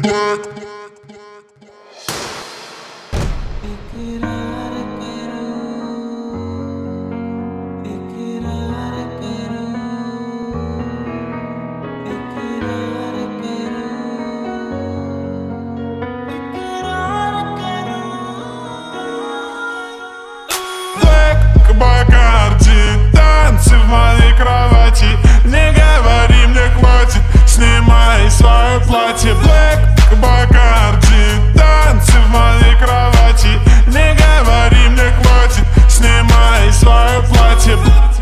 Бакарди, танцы в моей кровати. Не говори, мне хватит, снимай свое платье. Black Бакарди, танцы в моей кровати. Не говори, мне хватит, снимай свое платье.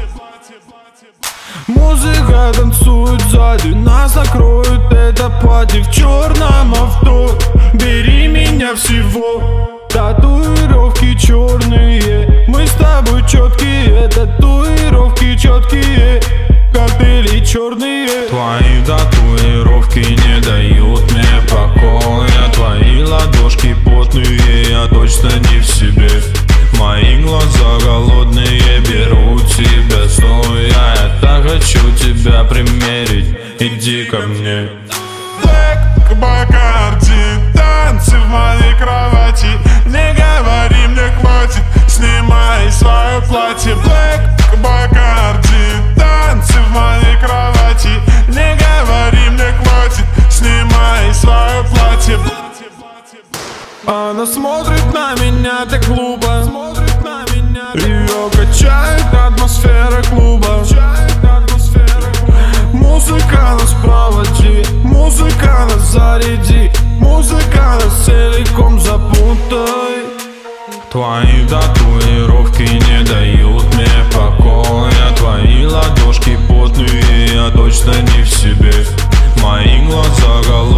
Музыка танцует сзади, нас накроет это платье в черном авто. Бери меня всего. Татуировки черные, мы с тобой четкие. Татуировки четкие, коктейли черные. Твои татуировки не дают мне покоя. Твои ладошки потные, я точно не в себе. Мои глаза голодные, берут тебя стоя. Я так хочу тебя примерить, иди ко мне. Black Бакарди, танцы в моей кровати. Не говори, мне хватит, снимай свое платье. Black Бакарди, танцы в моей кровати. Не говори, мне хватит, снимай свое платье. Она смотрит на меня так глупо, ее качает атмосфера клуба. Музыка нас проводи, музыка нас заряди, музыка нас целиком запутай. Твои татуировки не дают мне покоя. Твои ладошки потные, я точно не в себе. Мои глаза голодные.